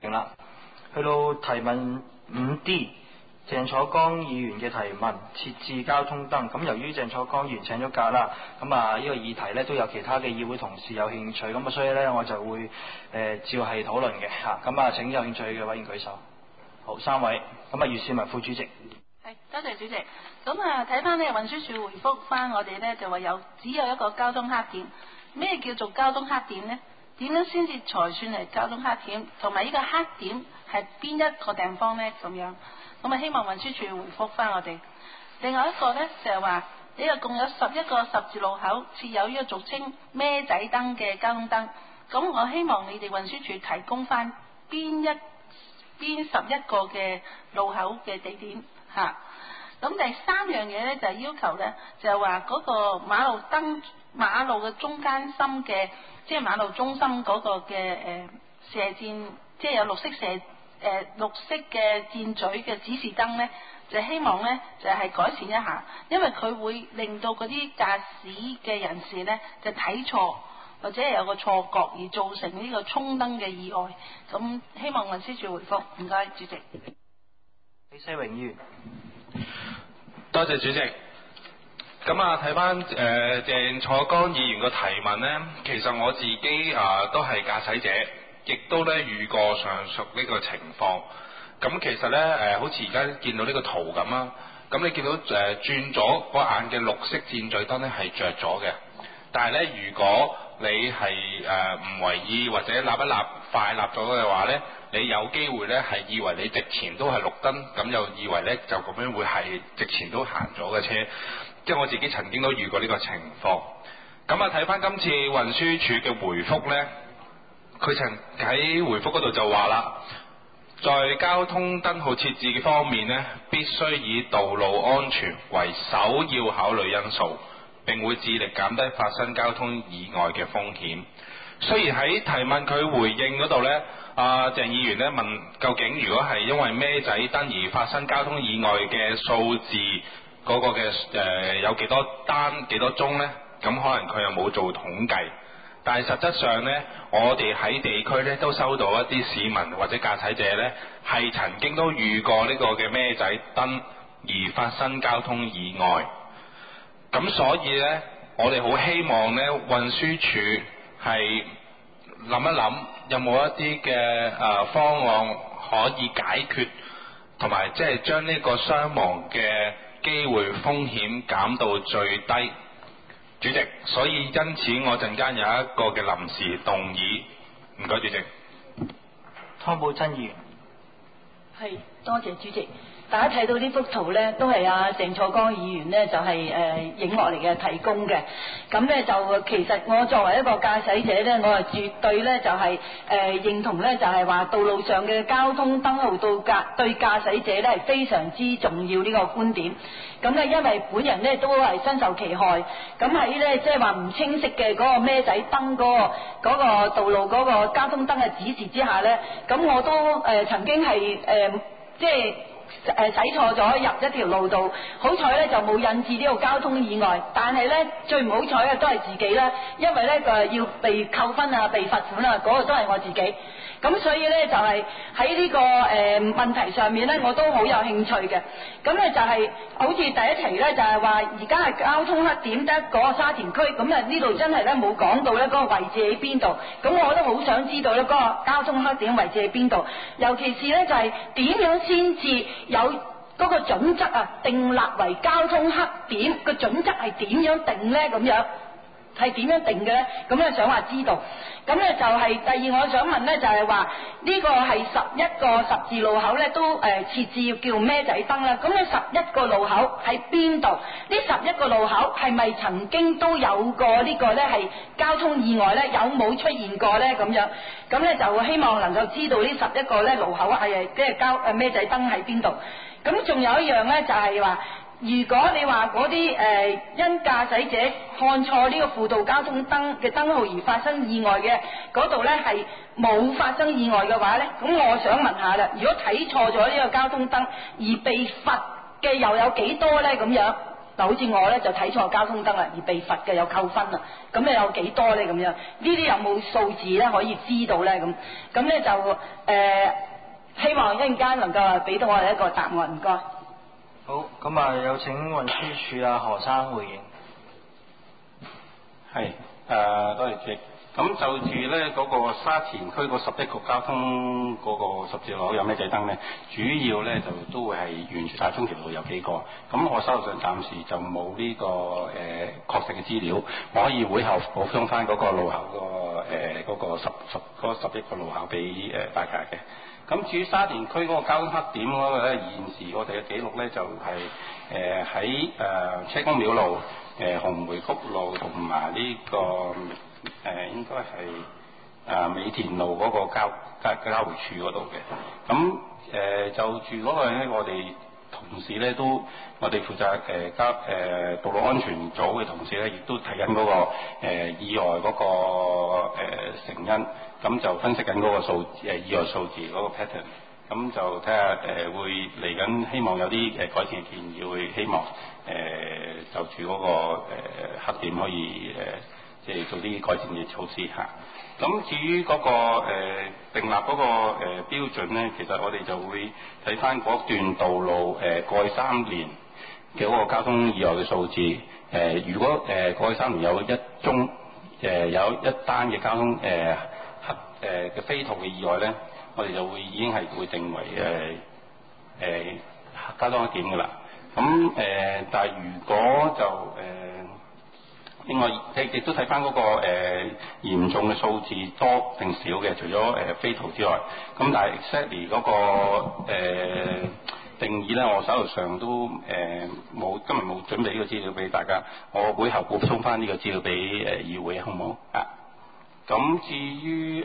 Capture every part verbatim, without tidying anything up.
定啦。去到提問五 D， 鄭楚江議員嘅提問，設置交通燈。咁由於鄭楚江議員請咗假啦，咁啊呢個議題呢都有其他嘅議會同事有興趣，咁啊所以呢，我就會誒、呃、照係討論嘅嚇。咁啊請有興趣嘅委員舉手。好，三位。咁啊余倩文副主席。 係，多謝主席。咁啊睇翻呢運輸署回覆翻我哋呢，就話有只有一個交通黑點。咩叫做交通黑點呢？點樣先至才算係交通黑點？同埋呢個黑點係邊一個地方呢？咁樣，咁啊希望運輸署回覆翻我哋。另外一個呢，就係話呢個共有十一個十字路口設有呢個俗稱孭仔燈嘅交通燈。咁我希望你哋運輸署提供翻邊一邊十一個嘅路口嘅地點嚇。咁第三樣嘢呢，就係、是、要求呢，就係話嗰個馬路燈馬路嘅中間心嘅，即係馬路中心嗰個嘅誒、呃、射箭，即係有綠色射誒、呃、綠色嘅箭嘴嘅指示燈呢，就希望呢，就係、是、改善一下，因為佢會令到嗰啲駕駛嘅人士呢，就睇錯或者係有個錯覺而造成呢個衝燈嘅意外。咁希望運輸署回覆，唔該主席。 李世榮議員。 多謝主席。咁啊，睇翻誒鄭楚江議員個提問呢，其實我自己啊、呃、都係駕駛者，亦都咧遇過上述呢個情況。咁其實呢，誒、呃，好似而家見到呢個圖咁啊，咁你見到誒、呃、轉咗嗰眼嘅綠色箭嘴燈呢係着咗嘅，但係呢，如果你係誒唔為意或者立一立快立咗嘅話呢，你有機會呢係以為你直前都係綠燈，咁又以為呢就咁樣會係直前都行咗嘅車，即係我自己曾經都遇過呢個情況。咁啊睇翻今次運輸署嘅回覆呢，佢曾喺回覆嗰度就話啦，在交通燈號設置嘅方面呢，必須以道路安全為首要考慮因素，並會致力減低發生交通意外嘅風險。雖然喺提問佢回應嗰度呢，阿鄭議員呢問究竟如果係因為孭仔燈而發生交通意外嘅數字嗰個嘅誒、呃、有幾多單幾多宗呢？咁可能佢又冇做統計，但係實質上呢，我哋喺地區呢都收到一啲市民或者駕駛者呢係曾經都遇過呢個嘅孭仔燈而發生交通意外。咁所以呢，我哋好希望呢運輸署係諗一諗，有冇一啲嘅誒方案可以解決，同埋即係將呢個傷亡嘅機會風險減到最低。主席，所以因此我陣間有一個嘅臨時動議，唔該主席。 湯寶珍議員。 係，多謝主席。大家睇到呢幅圖呢，都係阿鄭楚江議員呢，就係、是、誒、呃、影落嚟嘅提供嘅。咁呢，就其實我作為一個駕駛者呢，我係絕對呢，就係、是、誒、呃、認同呢，就係、是、話道路上嘅交通燈號到駕對駕駛者呢係非常之重要呢個觀點。咁呢，因為本人呢都係身受其害。咁喺呢，即係話唔清晰嘅嗰個孭仔燈嗰、那個嗰、那個道路嗰個交通燈嘅指示之下呢，咁我都誒、呃、曾經係誒、呃、即係。誒駛錯咗入一條路度，好彩咧就冇引致呢個交通意外，但係咧最唔好彩嘅都係自己啦，因為咧就要被扣分啊、被罰款啊，嗰、那個都係我自己。咁所以咧就係喺呢個誒、呃、問題上面咧，我都好有興趣嘅。咁咧就係、是、好似第一題咧就係話而家係交通黑點得嗰個沙田區，咁啊呢度真係咧冇講到咧嗰個位置喺邊度。咁我都好想知道咧嗰個交通黑點位置喺邊度，尤其是咧就係、是、點樣先至有嗰個準則啊，定立為交通黑點個準則係點樣定咧？咁樣係點樣定嘅咧？咁咧想話知道。咁咧就係、是、第二，我想問咧就係話呢個係十一個十字路口咧都誒設置要叫孭仔燈啦。咁呢十一個路口喺邊度？呢十一個路口係咪曾經都有過呢個咧係交通意外咧？有冇出現過咧？咁樣咁咧就希望能夠知道呢十一個咧路口係即係交誒孭仔燈喺邊度。咁仲有一樣咧就係話，如果你話嗰啲誒因駕駛者看錯呢個輔道交通燈嘅燈號而發生意外嘅嗰度咧係冇發生意外嘅話咧，咁我想問下啦，如果睇錯咗呢個交通燈而被罰嘅又有幾多咧？咁樣嗱，好似我咧就睇錯交通燈啦，而被罰嘅有扣分啦。咁你有幾多咧？咁樣呢啲有冇數字咧可以知道咧？咁咁咧就誒、呃、希望一陣間能夠啊俾到我哋一個答案，唔該。 好，咁啊有請運輸署啊何生回應。 係誒、呃，多謝主席。咁就住咧嗰個沙田區個十一個交通嗰個十字路口有咩仔燈咧？主要咧就都會係沿住大中條路有幾個。咁我手頭上暫時就冇呢、這個誒、呃、確實嘅資料，我可以會後補充翻嗰個路口、那個誒嗰、呃那個十十嗰十一個路口俾誒、呃、大家嘅。咁至於沙田區嗰個交通黑點嗰個咧，現時我哋嘅記錄咧就係誒喺誒車公廟路、誒、呃、紅梅谷路同埋呢個誒、呃、應該係誒美田路嗰個交交交匯處嗰度嘅。咁誒、呃、就住嗰個咧，我哋同事咧都，我哋負責誒交誒道路安全組嘅同事咧，亦都睇緊嗰個、呃、意外嗰、那個、呃、成因。咁就分析緊嗰個數誒意外數字嗰個 pattern，咁就睇下誒會嚟緊，希望有啲誒改善嘅建議，會希望誒、呃、就住嗰、那個、呃、黑點可以誒即係做啲改善嘅措施嚇。咁至於嗰、那個誒訂、呃、立嗰、那個誒、呃、標準咧，其實我哋就會睇翻嗰段道路誒、呃、過去三年嘅嗰個交通意外嘅數字。誒、呃、如果誒、呃、過去三年有一宗誒、呃、有一單嘅交通誒、呃黑誒嘅非途嘅意外咧，我哋就會已經係會定為誒誒交通黑點㗎啦。咁誒、呃，但係如果就誒、呃、另外亦亦都睇翻嗰個誒、呃、嚴重嘅數字多定少嘅，除咗誒、呃、非途之外，咁但係 exactly 嗰個、呃、定義咧，我手頭上都誒冇、呃、今日冇準備呢個資料俾大家，我會後補充翻呢個資料俾誒、呃、議會好唔好啊？咁至於誒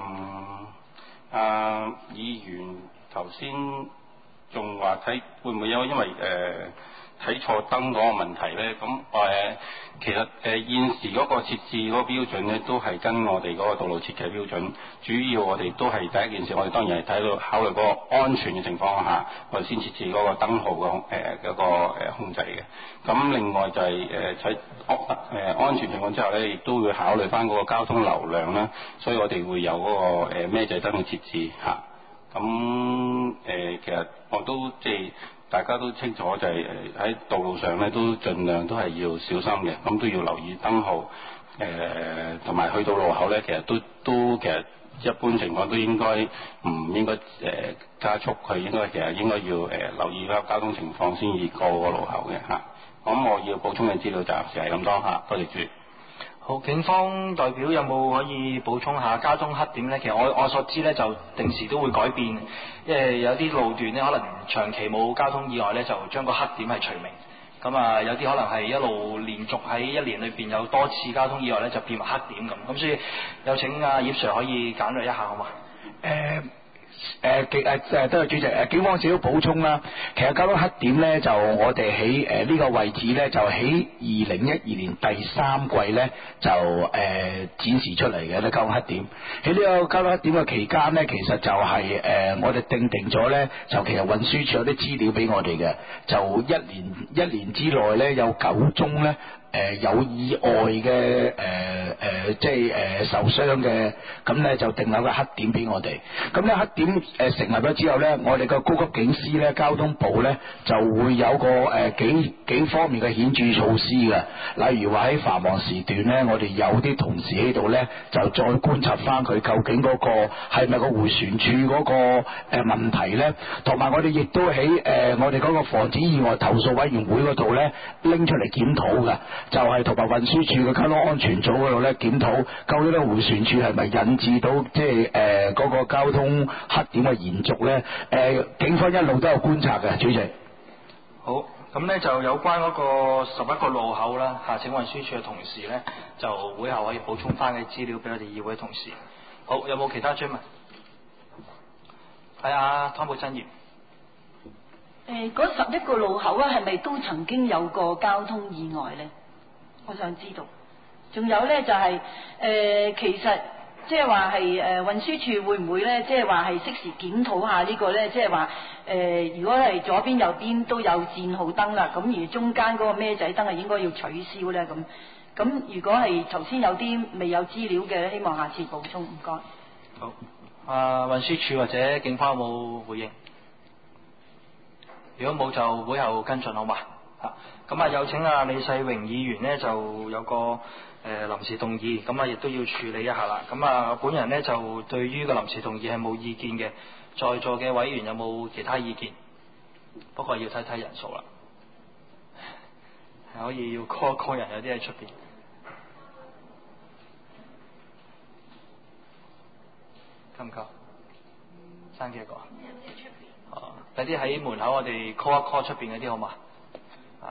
啊議員頭先仲話睇會唔會有因為誒睇、呃、錯燈嗰個問題咧？咁誒、呃、其實誒、呃、現時嗰個設置嗰個標準咧，都係跟我哋嗰個道路設計標準。主要我哋都係第一件事，我哋當然係睇到考慮嗰個安全嘅情況下，我哋先設置嗰個燈號嘅誒嗰個誒控制嘅。咁另外就係誒喺誒安全情況之下咧，亦都會考慮翻嗰個交通流量啦。所以我哋會有嗰、那個誒咩仔燈嘅設置嚇。咁、啊、誒、呃、其實我都即係。大家都清楚就係誒喺道路上咧，都盡量都係要小心嘅，咁都要留意燈號，誒同埋去到路口咧，其實都都其實一般情況都應該唔應該誒、呃、加速，佢應該其實應該要誒、呃、留意翻交通情況先至過個路口嘅嚇。咁、啊、我要補充嘅資料暫時係咁多嚇，多謝主席。 好，警方代表有冇可以補充下交通黑點呢？其實我我所知呢，就定時都會改變，因為有啲路段呢，可能長期冇交通意外呢，就將個黑點係除名。咁啊，有啲可能係一路連續喺一年裏邊有多次交通意外呢，就變為黑點咁。咁所以有請阿葉 Sir 可以簡略一下好嘛？ 誒、呃。誒警誒誒，多謝主席。誒警方少少補充啦。其實交通黑點咧，就我哋喺誒呢個位置咧，就喺二零一二年第三季咧，就誒、呃、展示出嚟嘅咧交通黑點。喺呢個交通黑點嘅期間咧，其實就係、是、誒、呃、我哋定定咗咧，就其實運輸署有啲資料俾我哋嘅，就一年一年之內咧有九宗咧。誒、呃、有意外嘅誒誒，即係誒、呃、受傷嘅，咁咧就定立個黑點俾我哋。咁咧黑點誒、呃、成立咗之後咧，我哋個高級警司咧，交通部咧就會有個誒、呃、幾幾方面嘅顯著措施嘅。例如話喺繁忙時段咧，我哋有啲同事喺度咧，就再觀察翻佢究竟嗰個係咪個迴旋處嗰個誒問題咧，同埋我哋亦都喺誒、呃、我哋嗰個防止意外投訴委員會嗰度咧拎出嚟檢討嘅。就係同埋運輸署嘅交通安全組嗰度咧檢討，究竟咧迴旋處係咪引致到即係誒嗰個交通黑點嘅延續咧？誒、呃、警方一路都有觀察嘅，主席。 好，咁咧就有關嗰個十一個路口啦，嚇請運輸署嘅同事咧就會後可以補充翻嘅資料俾我哋議會嘅同事。好，有冇其他追問？係啊，湯寶真業。 誒嗰十一個路口啊，係咪都曾經有過交通意外咧？我想知道，仲有咧就係、是、誒、呃，其實即係話係誒運輸處會唔會咧，即係話係適時檢討下呢個咧，即係話誒如果係左邊右邊都有箭號燈啦，咁而中間嗰個孭仔燈係應該要取消咧咁。咁如果係頭先有啲未有資料嘅，希望下次補充，唔該。 好，啊運輸署或者警方有冇回應？如果冇就會後跟進好嘛？嚇，咁啊有請啊李世榮議員呢，就有個誒、呃、臨時動議，咁啊亦都要處理一下啦。咁啊本人呢，就對於個臨時動議係冇意見嘅，在座嘅委員有冇其他意見？不過要睇睇人數啦，係可以要 call call 人，有啲喺出邊。夠唔夠？生幾個？哦，有啲喺門口，我哋 call 一 call 出邊嗰啲好嘛？啊。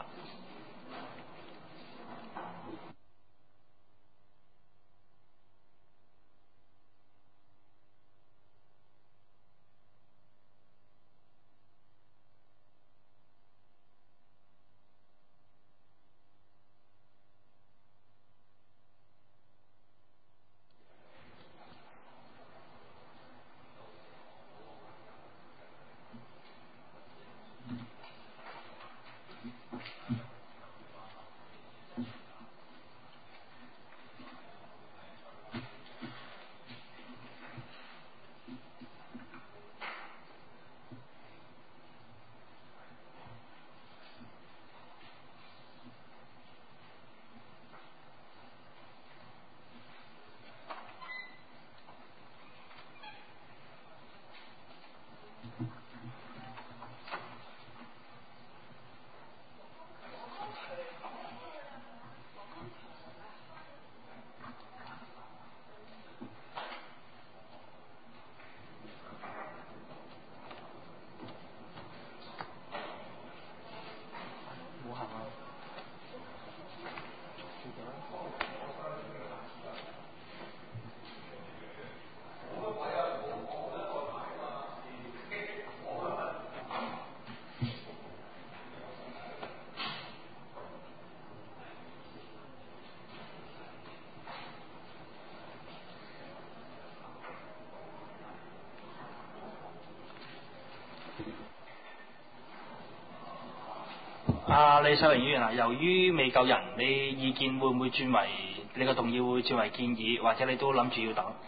啊，李世榮議員啊，由於未夠人，你意見會唔會轉為你個動議會轉為建議，或者你都諗住要等？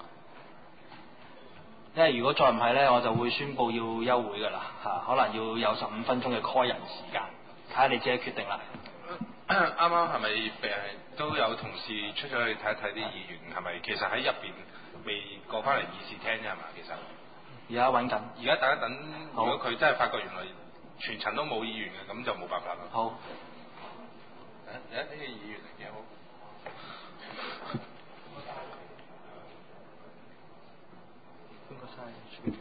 因為如果再唔係呢，我就會宣佈要休會㗎啦嚇，可能要有十五分鐘嘅 call 人時間，睇下你自己決定啦。 啱啱係咪誒都有同事出咗去睇一睇啲議員係咪其實喺入邊未過翻嚟議事廳啫係嘛？其實而家揾緊， 而家等一等，如果佢真係發覺原來全層都冇議員嘅，咁就冇辦法啦。 好。 誒，有一啲嘅議員嚟幾好。 邊個嘥？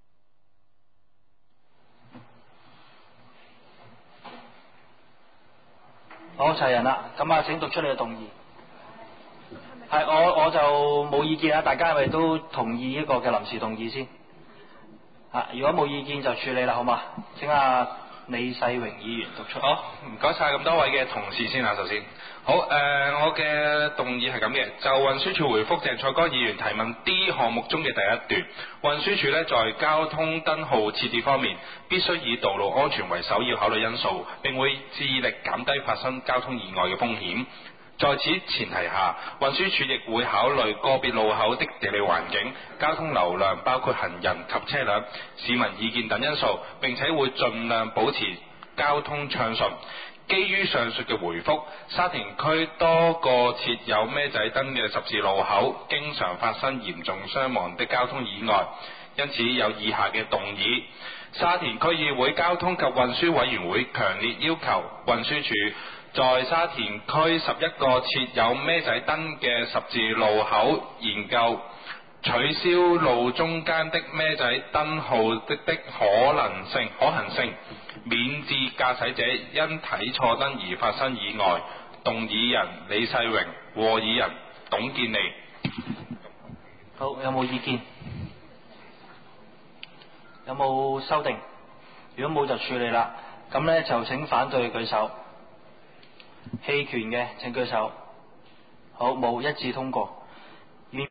好，齊人啦，咁啊請讀出你嘅動議。係我我就冇意見啦，大家係咪都同意呢個嘅臨時動議先？啊，如果冇意見就處理啦，好嘛？請阿李世榮議員讀出。 好，唔該晒咁多位嘅同事先啦，首先。好，誒、呃，我嘅動議係咁嘅，就運輸署回覆鄭賽剛議員提問 D 項目中嘅第一段，運輸署呢在交通燈號設置方面，必須以道路安全為首要考慮因素，並會致力減低發生交通意外嘅風險。在此前提下，運輸署亦會考慮個別路口的地理環境、交通流量，包括行人及車輛、市民意見等因素，並且會盡量保持交通暢順。基於上述嘅回覆，沙田區多個設有孭仔燈嘅十字路口，經常發生嚴重傷亡的交通意外，因此有以下嘅動議：沙田區議會交通及運輸委員會強烈要求運輸署在沙田區十一個設有孭仔燈嘅十字路口研究取消路中間的孭仔燈號的的可能性、可行性，免致駕駛者因睇錯燈而發生意外。動議人李世榮，和議人董建利。 好，有冇意見？有冇修訂？如果冇就處理啦。咁呢就請反對舉手。棄權嘅請舉手。好，冇，一致通過。